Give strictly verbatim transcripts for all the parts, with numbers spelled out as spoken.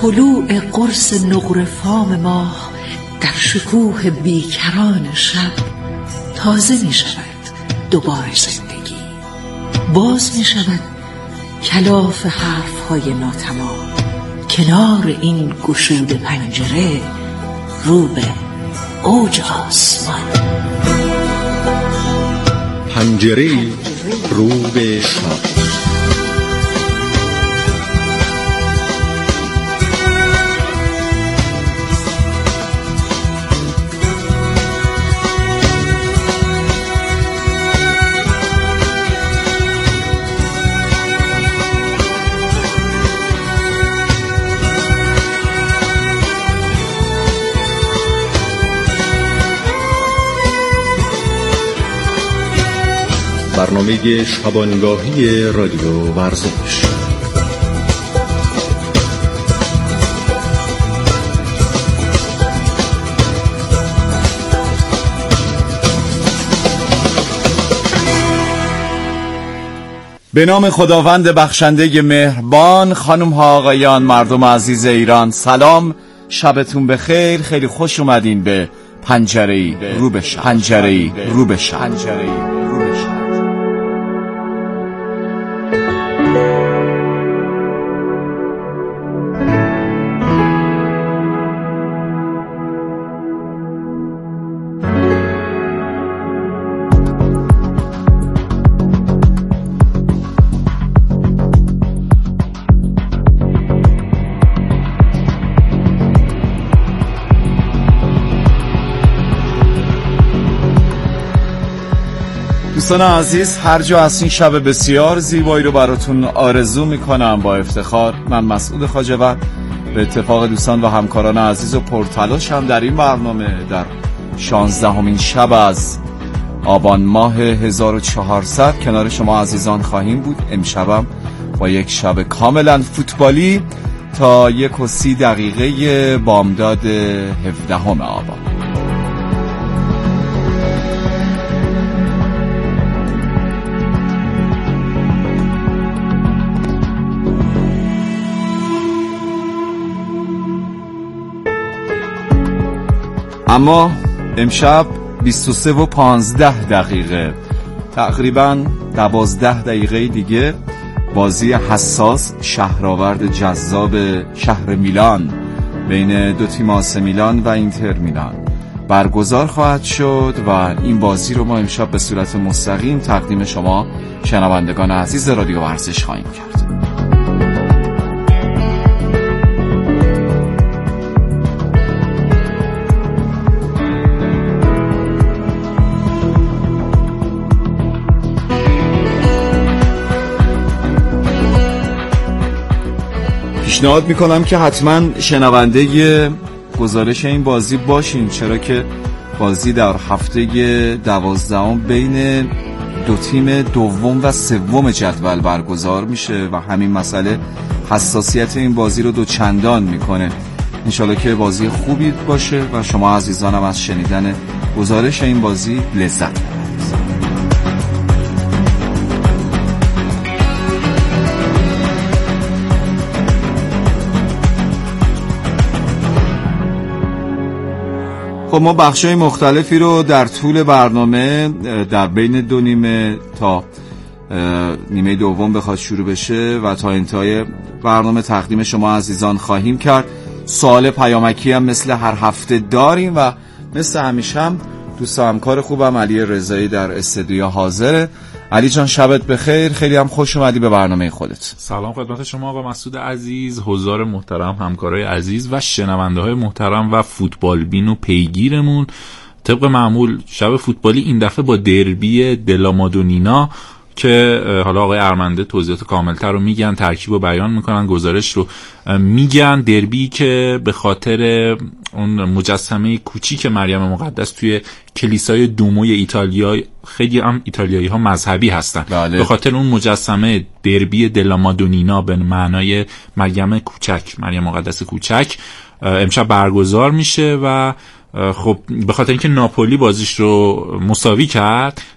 طلوع قرص نقره فام ماه در شکوه بیکران شب تازه می شود دوباره زندگی. باز می شود کلاف حرفهای ناتمام کنار این گشوده پنجره رو به اوج آسمان. پنجره رو به شب. برنامه شبانگاهی رادیو ورزش. به نام خداوند بخشنده مهربان، خانم ها آقایان، مردم عزیز ایران، سلام، شبتون بخیر. خیلی خوش اومدین به پنجره‌ای رو به شب. پنجره‌ای رو به شب. پنجره‌ای رو به شب. دوستان عزیز، هر جا از این شب بسیار زیبایی رو براتون آرزو میکنم با افتخار. من مسعود خواجه‌ور به اتفاق دوستان و همکاران عزیز و پرتلاشم در این برنامه در شانزدهمین شب از آبان ماه هزار و چهارصد کنار شما عزیزان خواهیم بود. امشبم با یک شب کاملا فوتبالی تا یک و سی دقیقه بامداد هفدهم آبان. اما امشب بیست و سه و پانزده دقیقه، تقریبا دوازده دقیقه دیگه، بازی حساس شهرآورد جذاب شهر میلان بین دو تیم آسه میلان و اینتر میلان برگزار خواهد شد و این بازی رو ما امشب به صورت مستقیم تقدیم شما شنوندگان عزیز رادیو ورزش خواهیم کرد. پیشنهاد میکنم که حتما شنونده گزارش این بازی باشین، چرا که بازی در هفته دوازدهم بین دو تیم دوم و سوم جدول برگزار میشه و همین مسئله حساسیت این بازی رو دو چندان میکنه. انشالله که بازی خوبی باشه و شما عزیزانم از شنیدن گزارش این بازی لذت ببرید. خب ما بخشای مختلفی رو در طول برنامه در بین دو نیمه تا نیمه دوم بخواد شروع بشه و تا انتهای برنامه تقدیم شما عزیزان خواهیم کرد. سوال پیامکی هم مثل هر هفته داریم و مثل همیشه هم دوست و همکار خوبم علی رضایی در استودیو حاضره. علی جان شبت بخیر، خیلی هم خوش اومدی به برنامه خودت. سلام خدمت شما آقا مسعود عزیز، حضار محترم، همکارای عزیز و شنونده‌های محترم و فوتبال بین و پیگیرمون. طبق معمول شب فوتبالی این دفعه با دربی دلامادونینا که حالا آقای ارمنده توضیحات کاملتر رو میگن، ترکیب رو بیان میکنن، گزارش رو میگن. دربی که به خاطر اون مجسمه کوچیک مریم مقدس توی کلیسای دوموی ایتالیا، خیلی هم ایتالیایی ها مذهبی هستن، بله. به خاطر اون مجسمه دربی دلامادونینا به معنای مریم کوچک، مریم مقدس کوچک امشب برگزار میشه و خب به خاطر اینکه ناپولی بازیش رو مساوی کرد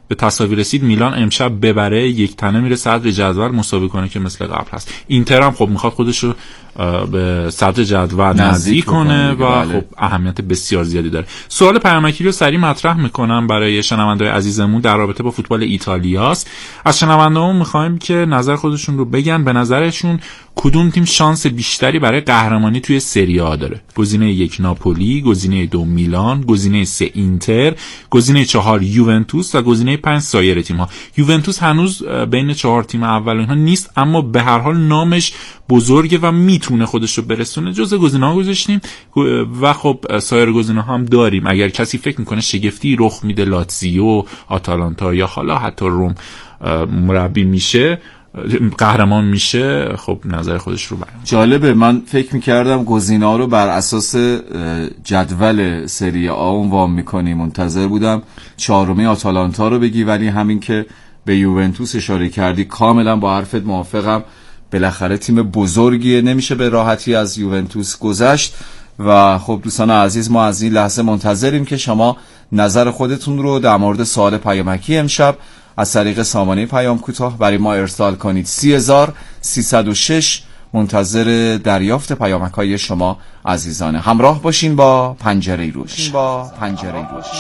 به تساوی رسید میلان امشب ببره یک تنه میره صدر جدول مساوی کنه که مثل قبل هست. اینتر هم خب میخواد خودش رو به صدر جدول نزدیک کنه و خب اهمیت بسیار زیادی داره. سوال پیامکی رو سریع مطرح میکنم برای شنونده‌های عزیزمون در رابطه با فوتبال ایتالیاست. از شنوندهامون میخوایم که نظر خودشون رو بگن. به نظرشون کدوم تیم شانس بیشتری برای قهرمانی توی سری آ داره؟ گزینه یک ناپولی، گزینه دو میلان، گزینه سه اینتر، گزینه چهار یوونتوس و گزینه پنج سایر تیم‌ها. یوونتوس هنوز بین چهار تیم اول اینها نیست، اما به هر حال نامش بزرگه و میتونه خودش رو برسونه. جزء گزینه‌ها گذاشتیم و خب سایر گزینه‌ها هم داریم. اگر کسی فکر میکنه شگفتی رخ میده لاتزیو، آتالانتا یا حالا حتی روم مربی میشه، قهرمان میشه، خب نظر خودش رو بیان. جالبه، من فکر میکردم گزینه‌ها رو بر اساس جدول سری آ عنوان میکنی، منتظر بودم چهارمی آتالانتا رو بگی، ولی همین که به یوونتوس اشاره کردی کاملا با حرفت موافقم. بالاخره تیم بزرگیه، نمیشه به راحتی از یوونتوس گذشت. و خب دوستان عزیز، ما از این لحظه منتظریم که شما نظر خودتون رو در مورد سوال پیامکی امشب از طریق سامانه پیام کوتاه برای ما ارسال کنید. سی هزار سیصد و شش منتظر دریافت پیامک‌های شما عزیزانه. همراه باشین با پنجره روش. با پنجره روش.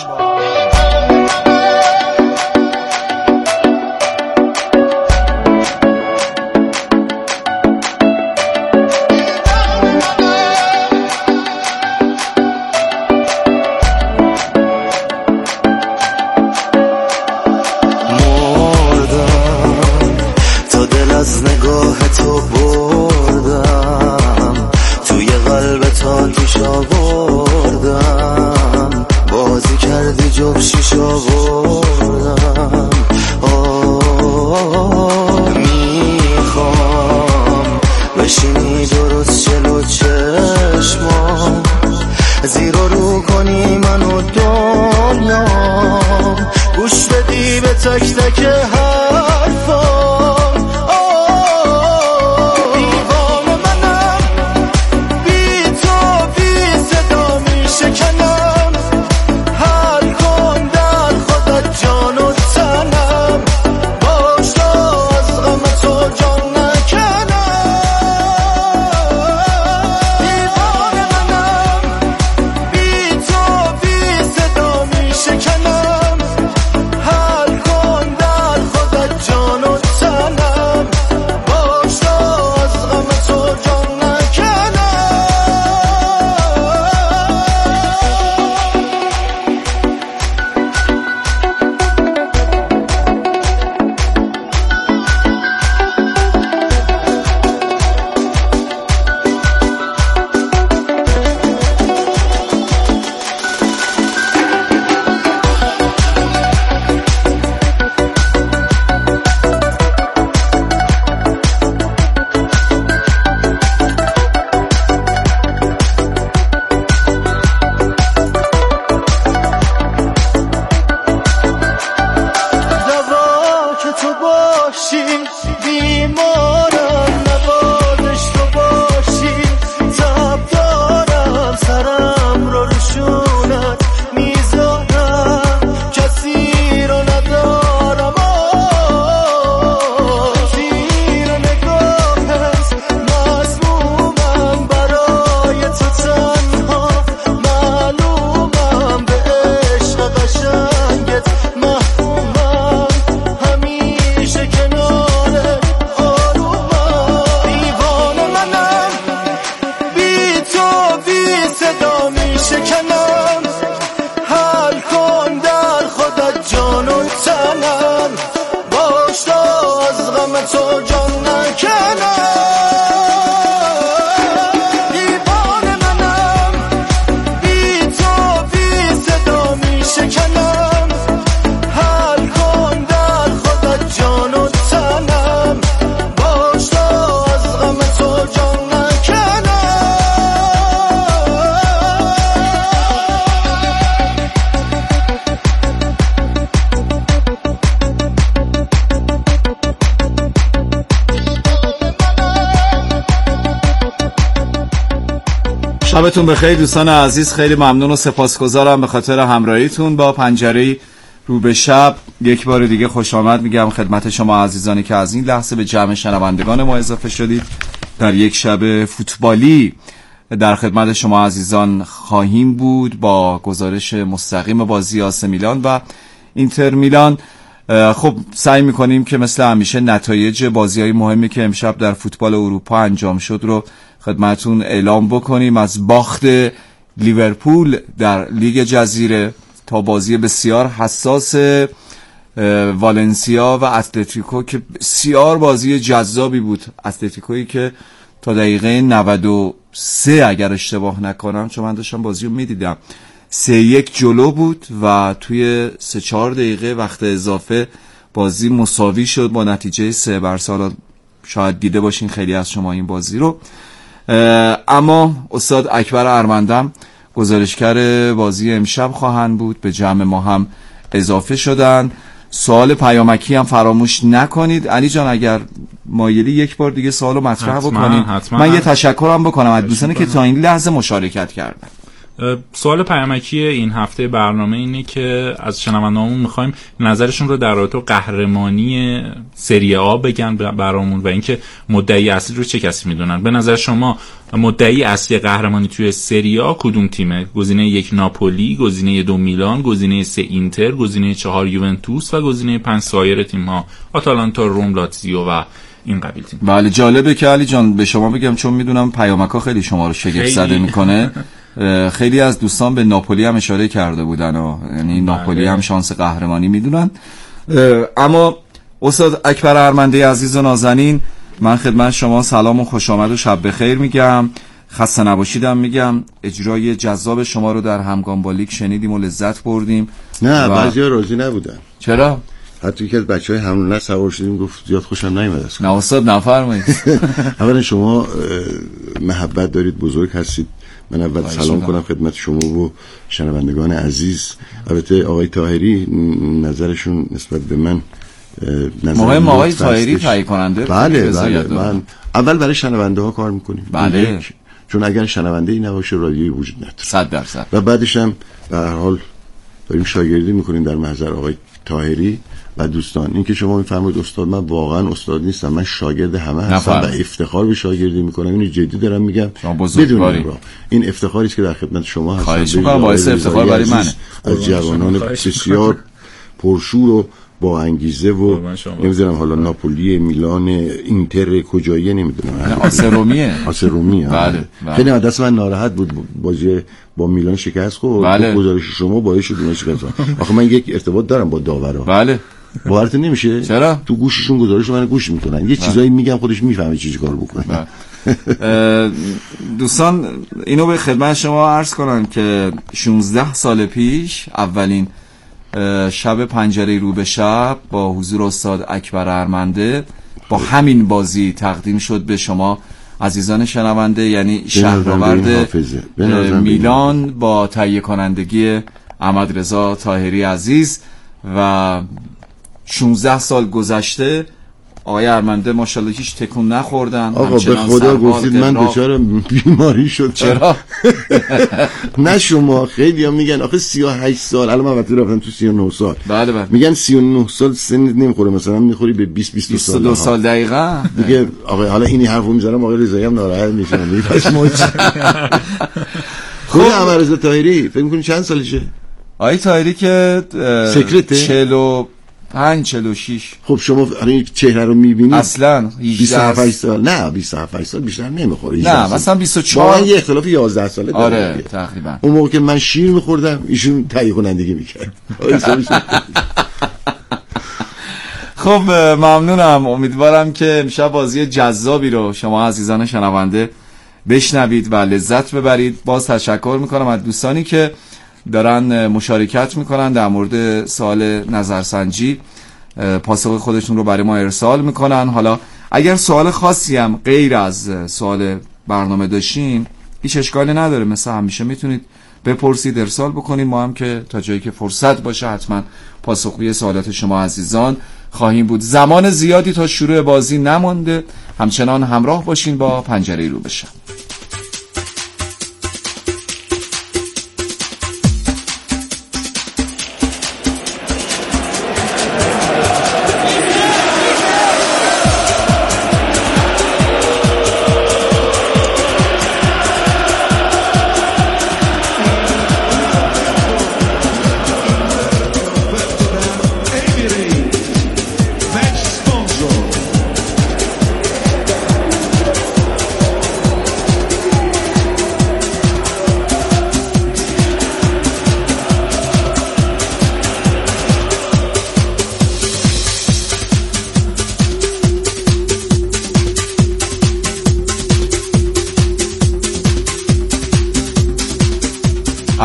شبتون بخیر دوستان عزیز، خیلی ممنون و سپاسگزارم به خاطر همراهیتون با پنجره رو به شب. یک بار دیگه خوش آمد میگم خدمت شما عزیزانی که از این لحظه به جمع شنوندگان ما اضافه شدید. در یک شب فوتبالی در خدمت شما عزیزان خواهیم بود با گزارش مستقیم بازی آ سی میلان و اینتر میلان. خب سعی میکنیم که مثل همیشه نتایج بازی‌های مهمی که امشب در فوتبال اروپا انجام شد رو خدمتون اعلام بکنیم. از باخت لیورپول در لیگ جزیره تا بازی بسیار حساس والنسیا و اتلتیکو که بسیار بازی جذابی بود. اتلتیکویی که تا دقیقه نود و سه اگر اشتباه نکنم، چون من داشتم بازی رو میدیدم، سه یک جلو بود و توی سه چهار دقیقه وقت اضافه بازی مساوی شد با نتیجه سه بر سه. شاید دیده باشین خیلی از شما این بازی رو. اما استاد اکبر ارمندم گزارشگر بازی امشب خواهند بود، به جمع ما هم اضافه شدن. سوال پیامکی هم فراموش نکنید. علی جان اگر مایلی یک بار دیگه سوالو مطرح بکنید. من یه تشکرم بکنم از دوستانی که تا این لحظه مشارکت کردن. سوال پیامکی این هفته برنامه اینه که از شنوندهامون میخوایم نظرشون رو در رابطه با قهرمانی سری آ بگن برامون و اینکه مدعی اصلی رو چه کسی میدونن. به نظر شما مدعی اصلی قهرمانی توی سری آ کدوم تیمه؟ گزینه یک ناپولی، گزینه دو میلان، گزینه سه اینتر، گزینه چهار یوونتوس و گزینه پنج سایر تیم‌ها آتالانتا، روم، لاتزیو و این قبیل تیم. بله جالبه که علی جان به شما بگم، چون میدونم پیامک‌ها خیلی شما رو شگفت زده میکنه. خیلی از دوستان به ناپولی هم اشاره کرده بودن و یعنی ناپولی هم شانس قهرمانی میدونن. اما استاد اکبر ارمنده عزیز و نازنین، من خدمت شما سلام و خوش آمد و شب بخیر میگم. خسته نباشیدم میگم. اجرای جذاب شما رو در همگام با لیگ شنیدیم و لذت بردیم. نه و... بعضیا راضی نبودن. چرا؟ حتی یکی از بچهای همون نه سوار شدیم گفت زیاد خوشم نیومد است. نه استاد نفرمایید. اولا شما محبت دارید، بزرگ هستید. من اول سلام کنم خدمت شما و شنوندگان عزیز. البته آقای طاهری نظرشون نسبت به من نظر مهم آقای طاهری تایید کننده. بله بله من اول برای شنونده ها کار میکنیم. بله. چون اگر شنونده ای نباشه رادیویی وجود نداره. صد درصد. و بعدش هم به هر حال داریم شاگردی میکنیم در محضر آقای طاهری و دوستان. این که شما میفرمایید استاد، من واقعا استاد نیستم، من شاگرد همه هستم و افتخار به شاگردی میکنم. اینو جدی دارم میگم. بدون این افتخاری است که در خدمت شما هستم. خواهش میکنم، باعث افتخار برای منه. از جوانان بسیار پرشور و با انگیزه و نمیدونم حالا ناپولی، میلان، اینتر کجاییه نمیدونم. آسرومیه. آسرومیه. بله. خیلی دست من ناراحت بود بازی با میلان شکست خورد. بله. گزارش شما باعث شد اون شکست. آخه من یک ارتباط دارم با داورا. بله. باورت نمیشه؟ چرا؟ تو گوششون گزارش من گوش میکنن. یه چیزایی میگم خودش میفهمه چی کار بکنه. دوستان اینو به خدمت شما عرض کنم که شانزده سال پیش اولین شب پنجره رو به شب با حضور استاد اکبر ارمنده با همین بازی تقدیم شد به شما عزیزان شنونده، یعنی شهرآورد میلان با تهیه کنندگی احمد رضا طاهری عزیز. و شانزده سال گذشته آقای ارمنده ماشاءالله هیچ تکون نخوردن. آقا به خدا گفتید من دچار بیماری شدم. چرا؟ نه شما خیلی ها میگن آخه سی و هشت سال، الان من وقتی رفتم تو سی و نه سال. بله بله. میگن سی و نه سال سن نمیخوره، مثلا میخوری به بیست بیست و دو سال دقیقاً دیگه. آقا حالا اینی حرفو میذارم آقای رضایی هم ناراحت میشه. پس موج خود احمد رضا طاهری فکر می‌کنی چند سالشه؟ آقای طاهری که سکرته چهل و پنج چهل و شش. خب شما این چهره رو میبینید اصلا بیست و هفت سال. نه بیست و هفت سال بیشتر نمیخوره. نه مثلا بیست و چهار. با من یه اختلاف یازده ساله داره. آره تقریبا. اون موقع که من شیر میخوردم ایشون تهیه کنندگی میکرد. خب ممنونم. امیدوارم که امشب بازی جذابی رو شما عزیزان شنونده بشنوید و لذت ببرید. باز تشکر میکنم از دوستانی که دارن مشارکت میکنن در مورد سوال نظرسنجی، پاسخ خودشون رو برای ما ارسال میکنن. حالا اگر سوال خاصی هم غیر از سوال برنامه داشتین هیچ اشکالی نداره، مثل همیشه میتونید بپرسید، ارسال بکنید. ما هم که تا جایی که فرصت باشه حتما پاسخگوی سوالات شما عزیزان خواهیم بود. زمان زیادی تا شروع بازی نمانده، همچنان همراه باشین با پنجره رو به شب.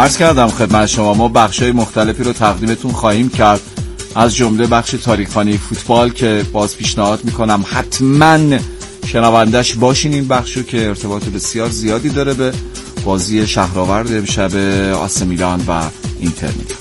عرض کردم خدمت شما ما بخشای مختلفی رو تقدیمتون خواهیم کرد، از جمله بخش تاریخ‌خوانی فوتبال که باز پیشنهاد میکنم حتما شنوندش باشین. این بخشو که ارتباط بسیار زیادی داره به بازی شهرآورد امشب آسه میلان و اینتر میلان.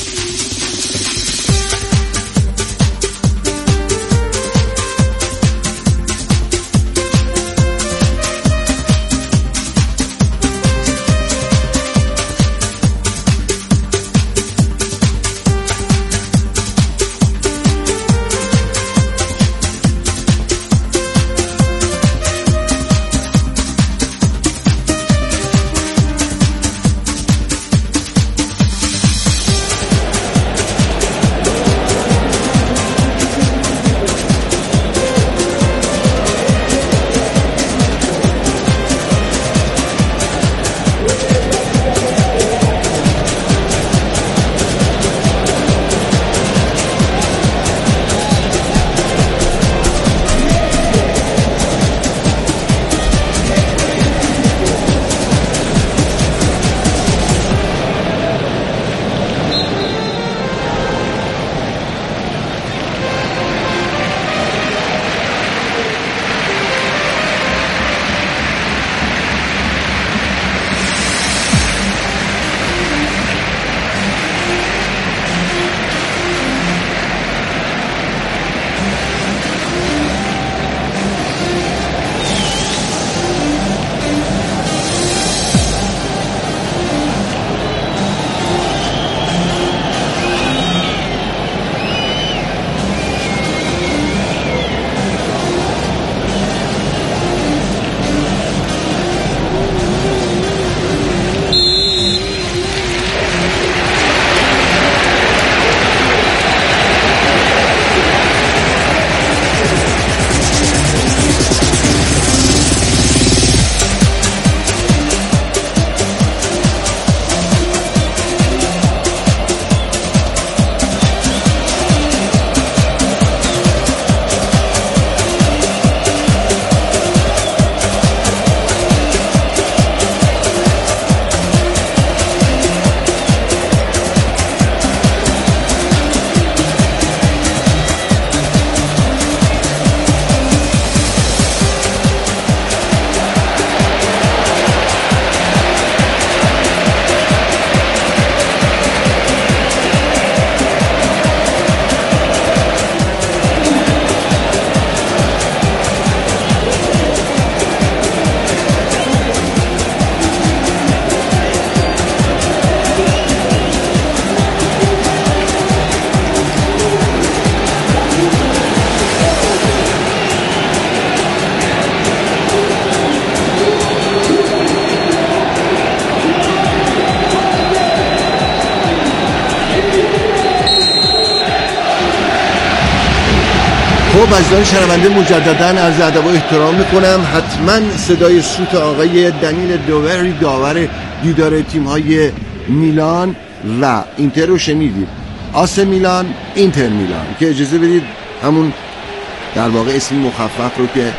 خب عزیزان شنونده مجددا عرض ادب و احترام میکنم. حتما صدای سوت آقای دنیل دووری داور دیدار تیم‌های میلان و اینتر رو شنیدید. آسه میلان اینتر میلان که اجازه بدید همون در واقع اسم مخفف رو که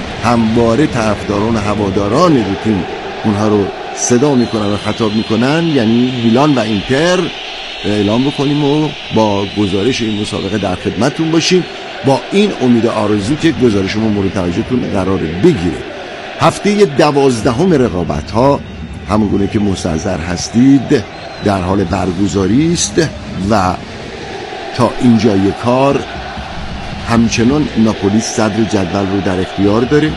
همواره طرفداران و هواداران دو تیم اونها رو صدا میکنن و خطاب میکنن، یعنی میلان و اینتر، اعلام بکنیم و با گزارش این مسابقه در خدمتتون باشیم، با این امید آرزو که گزارش ما مورد توجهتون قرار بگیره. هفته دوازدهم رقابت ها همونگونه که مستحضر هستید در حال برگزاری است و تا اینجای کار همچنان ناپولی صدر جدول رو در اختیار داره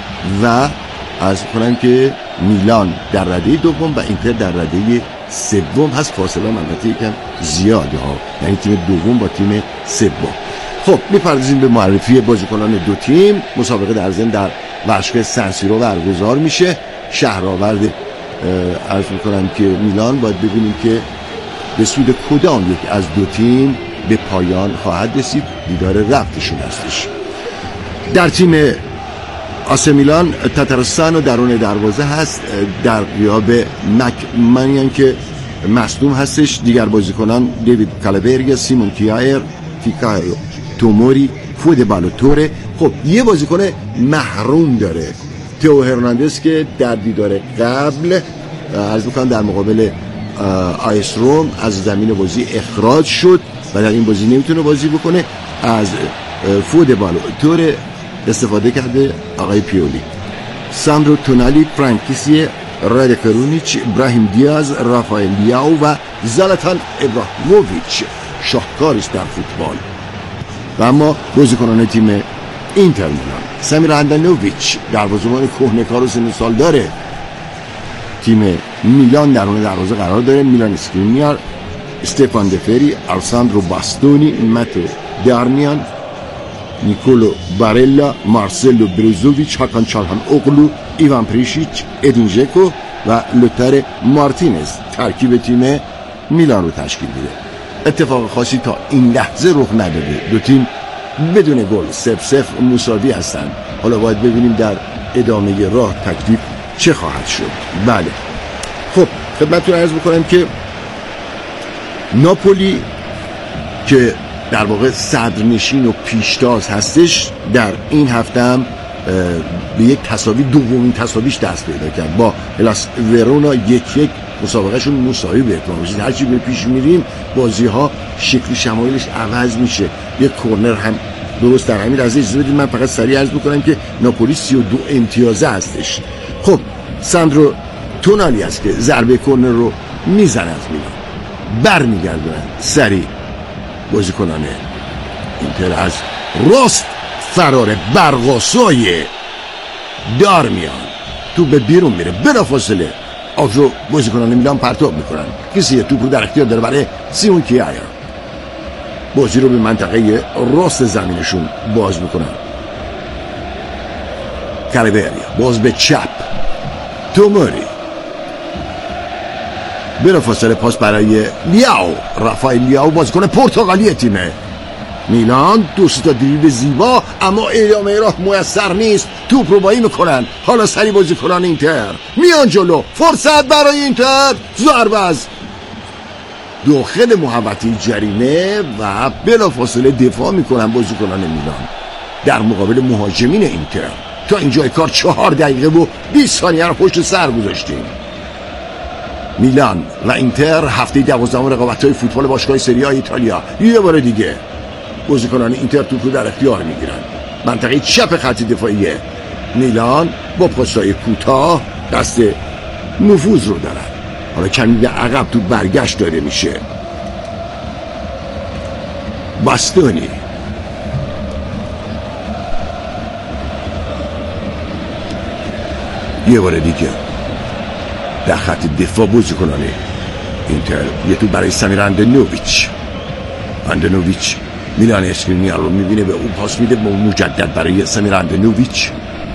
و عرض کنم که میلان در رده دوم و اینتر در رده سوم هست. فاصله البته یکم زیاده ها، یعنی تیم دوم با تیم سوم. خب میپردازیم به معرفی بازیکنان دو تیم. مسابقه در ضمن در ورزشگاه سن سیرو برگزار میشه. شهرآورد عرض میکنم که میلان باید ببینیم که به سود کدام یک از دو تیم به پایان خواهد رسید، دیدار رفتشون هستش. در تیم آسه میلان تاتارستان و درون دروازه هست در غیاب مکمانیان که مصدوم هستش. دیگر بازیکنان دیوید کالابریا، سیمون کیایر، فیکایو توموری، فود بالوتوره. خب یه بازیکن محروم داره، تئو هرناندز، که در دیدار قبل عرض میکنم در مقابل آیس روم از زمین بازی اخراج شد و در این بازی نمیتونه بازی بکنه. از فود بالو طور استفاده کرده آقای پیولی. ساندرو تونالی، فرانکیسی، رادی کرونیچ، ابراهیم دیاز، رافائل لیاو و زلاتان ابراهیموویچ شاهکاری است در فوتبال. و اما بازیکنان تیم اینتر میلان، سمیر هندانوویچ دروازه‌بان کهنه‌کار و سن سال داره، تیم میلان درون دروازه قرار داره. میلان اسکرینیار، استفان دفری، آلساندرو باستونی، ماتو دارمیان، نیکولو بارلا، مارسلو بروزوویچ، هاکان چالهان اوغلو، ایوان پریشیچ، ادین ژکو و لوتار مارتینز ترکیب تیم میلان رو تشکیل میده. اتفاق خاصی تا این لحظه رخ نداده، دو تیم بدون گل صفر صفر مساوی هستند. حالا باید ببینیم در ادامه راه تکلیف چه خواهد شد. بله خب خدمتتون عرض بکنم که ناپولی که در واقع صدرنشین و پیشتاز هستش در این هفته هم به یک تساوی، دومین تساویش دست پیدا کرد با هلاس ورونا. یک یک مسابقه شون مساوی به اتمام رسید. هرچی به پیش میریم بازی ها شکل شمایلش عوض میشه. یک کورنر هم درست در همین لحظه اجازه بدید من فقط سریع عرض بکنم که ناپولی سی و دو امتیازه هستش. خب ساندرو تونالی است که ضربه کورنر رو میزنه از میلان، برمیگردونن سریع بازیکنان اینتر از راست فرار برقاسای دارمیان تو به بیرون میره، بلافاصله آف رو بازیکنان میلان پرتاب میکنن. کسی توپ رو در اختیار داره برای سیمون کیایا، بازی رو به منطقه راست زمینشون باز میکنن. کالیبریا باز به چپ، توموری بلافاصله پاس برای لیاو، رافائل لیاو بازیکن پرتغالی تیم میلان. دوست تا دریبل زیبا اما ادامه راه میسر نیست. توپ رو بایی میکنن. حالا سری بازیکنان اینتر میان جلو، فرصت برای اینتر، ضربه از داخل محوطه جریمه و بلافاصله دفاع میکنن بازیکنان میلان در مقابل مهاجمین اینتر. تا اینجای کار چهار دقیقه و بیست ثانیه رو پشت سر گذاشتیم. میلان و اینتر هفته دوازدهم رقابت‌های فوتبال باشگاه سری آ ایتالیا. یه بار دیگه بازیکنان اینتر توپ رو در اختیار میگیرن. منطقه چپ خط دفاعی میلان با پاس‌های کوتاه دست نفوذ رو دارن. حالا کمی به عقب تو برگشت داده میشه. باستونی یه بار دیگه در خط دفاع بازیکنان اینتر. یه تو برای سمیر هندانوویچ. هندانوویچ میلان اسکرینیار رو میبینه، به اون پاس میده مجدد برای سمیر هندانوویچ.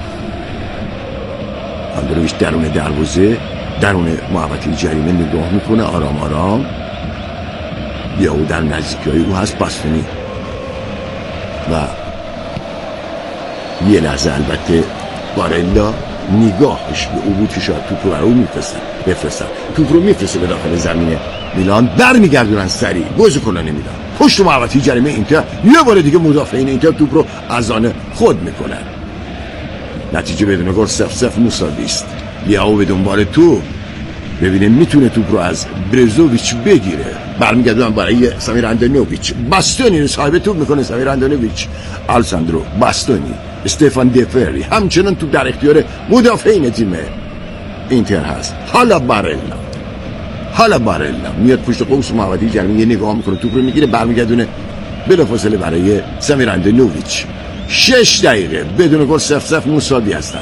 هندانوویچ درون دروازه، درون محوطه جریمه نگاه میکنه آرام آرام. یا او در نزدیکی او هست باستونی و یه لحظه البته بارلا نگاهش به او بود که شاید توپ رو برای او میفرستن بفرستن توپ رو میفرسته به داخل زمین میلان. برمیگردونن سریع بازیکنان میلان پشت محوطه جریمه اینتر. یه بار دیگه مدافعین اینتر توپ رو از آن خود میکنن. نتیجه بدون گل صفر صفر مساوی است. لیاو به دنبال توپ، ببینه میتونه توپ رو از برزوویچ بگیره. برمیگردونن برای سمیر هندانوویچ. باستونی رو صاحب توپ میکنه سمیر هندانوویچ. آلساندرو باستونی، استفان دفری همچنان توپ در اختیار مدافعین تیم اینتر هست. حالا بارلا حالا بارلا میاد پشت قوس محوطه جریمه، یه نگاه میکنه توپ رو میگیره، برمیگردونه بلافاصله برای سمیر هندانوویچ. شش دقیقه بدون گل صفر صفر مساوی هستن.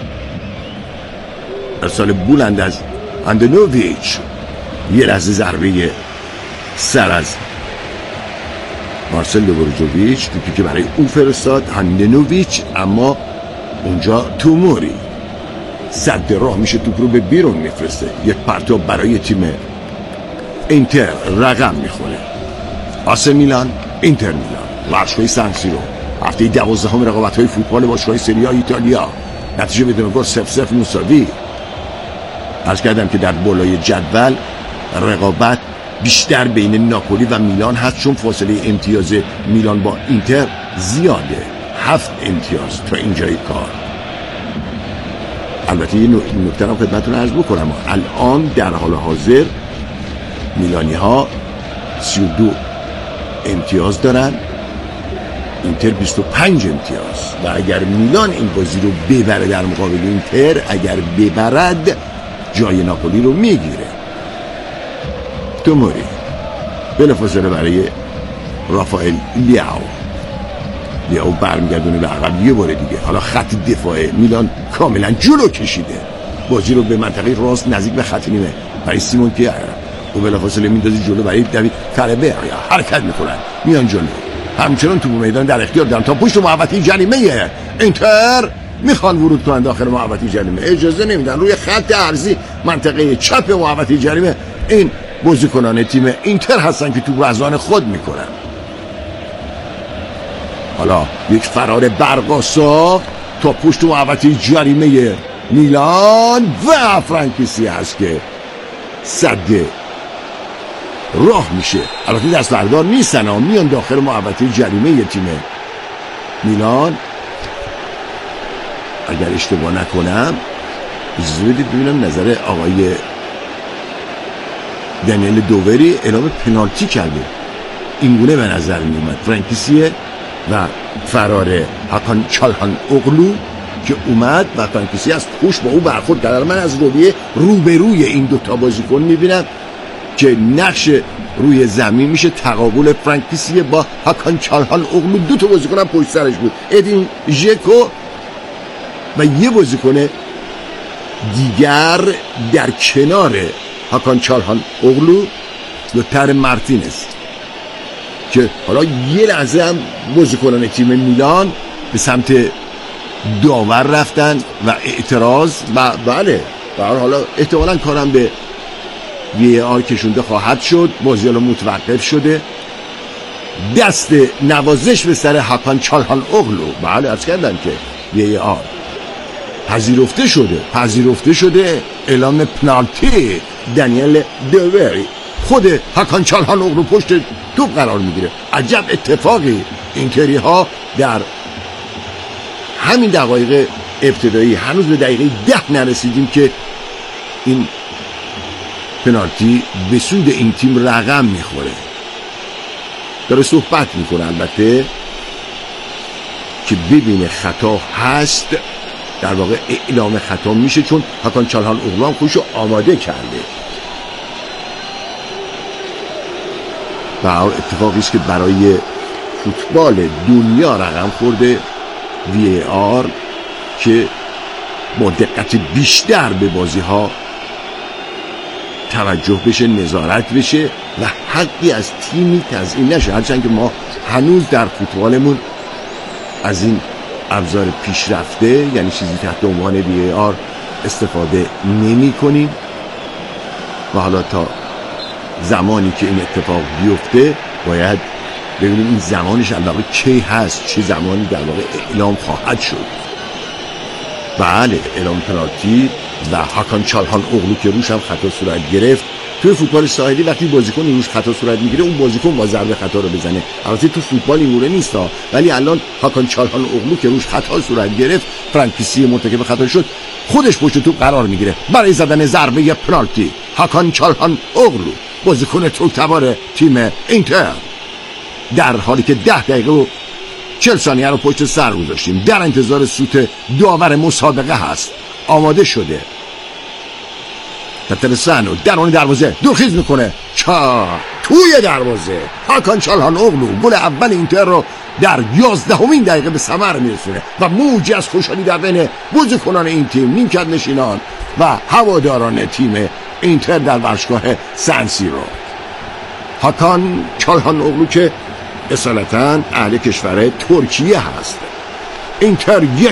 ارسال بلند از هندانوویچ، یه لحظه ضربه سر از مارسلو بروزوویچ، توپی که برای او فرستاد هندانوویچ، اما اونجا توموری صد راه میشه توپ رو به بیرون میفرسته. یک پرتاب برای تیم اینتر رقم میخوره. آسه میلان اینتر میلان، ورزشگاه سن سیرو، هفته دوازدهم رقابت‌های فوتبال باشگاه سری آ ایتالیا. نتیجه بدون گل صفر صفر مساوی. عرض کردم که در بالای جدول رقابت بیشتر بین ناپولی و میلان هست، چون فاصله امتیاز میلان با اینتر زیاده، هفت امتیاز تا اینجای کار. البته یه نکته رو خدمتتون عرض بکنم، الان در حال حاضر میلانی ها سی و دو امتیاز دارن، اینتر بیست و پنج امتیاز. و اگر میلان این بازی رو ببره در مقابل اینتر، اگر ببرد جای ناپولی رو میگیره. توموری بلافاصله برای رافائل لیاو لیاو برمیگردونه به عقب یه بار دیگه. حالا خط دفاع میلان کاملا جلو کشیده بازی رو به منطقه راست نزدیک به خط نیمه برای سیمون کیار و بلافاصله میندازه جلو برای دوید فربه. حرکت میکنن میان جلو، همچنان تو میدان در اختیار دارن تا پشت محوطه جریمه اینتر میخوان ورود کنن داخل محوطه جریمه، اجازه نمیدن. روی خط عرضی منطقه چپ محوطه جریمه این بازیکنان تیم اینتر هستن که تو از آن خود میکنن. حالا یک فرار برقاسا تا پشت محوطه جریمه میلان و فرانکیسی هست که صد راه میشه. البته دست بردار نیستن ها، میان داخل محوطه جریمه تیم میلان. اگر اشتباه نکنم زودید ببینم نظر آقای دانیل دووری اعلام پنالتی کرده، اینگونه به نظر میومد. فرانکیسیه و فرار هاکان چالهان اغلو که اومد و فرانکیسی از پشت با او برخورد کرد. من از رویه روبروی این دوتا بازیکن میبینم که نقش روی زمین میشه تقابل فرانکیسی با هاکان چالهان اغلو. دو تا بازیکن هم پشت سرش بود، ادین ژکو و یه بازیکن دیگر در کنار هاکان چالهان اغلو، لوتر مارتینز، که حالا یه لحظه هم بازیکنان تیم میلان به سمت داور رفتن و اعتراض و بله و حالا احتمالاً کارم به وی آر کشونده خواهد شد. بازی حالا متوقف شده، دست نوازش به سر هاکان چالهان اغلو. بله عرض کردم که وی آر پذیرفته شده پذیرفته شده اعلام پنالتی دانیل دووری. خود هاکان چالهان اغلو پشت توپ قرار میگیره. عجب اتفاقی، اینتری ها در همین دقایق ابتدایی، هنوز به دقیقه ده نرسیدیم که این پنالتی به سود این تیم رقم میخوره. داره صحبت میکنه البته که ببینه خطا هست، در واقع اعلام خطا میشه چون هاکان چالهان اغلو هم خودشو آماده کرده. و اتفاقی است که برای فوتبال دنیا رقم خورده. وی آر که با دقت بیشتر به بازی ها توجه بشه، نظارت بشه و حقی از تیمی تضییع نشه. هرچند که ما هنوز در فوتبالمون از این ابزار پیشرفته، یعنی چیزی تحت عنوان وی آر استفاده نمی کنیم و حالا تا زمانی که این اتفاق بیفته باید ببینیم این زمانش البته کی هست، چه زمانی در واقع اعلام خواهد شد. بله اعلام پنالتی و هاکان چالهان اغلو که روش هم خطا صورت گرفت. توی فوتبال ساحلی وقتی بازیکن روش خطا صورت میگیره اون بازیکن با ضربه خطا رو بزنه. البته تو فوتبال این گونه نیست ها، ولی الان هاکان چالهان اغلو که روش خطا صورت گرفت، فرانکیسی مرتکب خطا شد، خودش پشت توپ قرار میگیره برای زدن ضربه پنالتی. هاکان چالهان اغلو بازیکن تک‌تبار تیم اینتر، در حالی که ده دقیقه و چهل ثانیه رو پشت سر گذاشتیم، در انتظار سوت داور مسابقه هست. آماده شده. تترسانو درون دروازه دورخیز میکنه، چا توی دروازه هاکان چالهان اغلو گل اول اینتر رو در یازدهمین دقیقه به ثمر میرسونه و موجی از خوشحالی در بین بازیکنان این تیم، نیمکت نشینان و هواداران تیم اینتر در ورزشگاه سن سیرو. هاکان چالهان اغلو که اصالتاً اهل کشور ترکیه هست. اینتر یک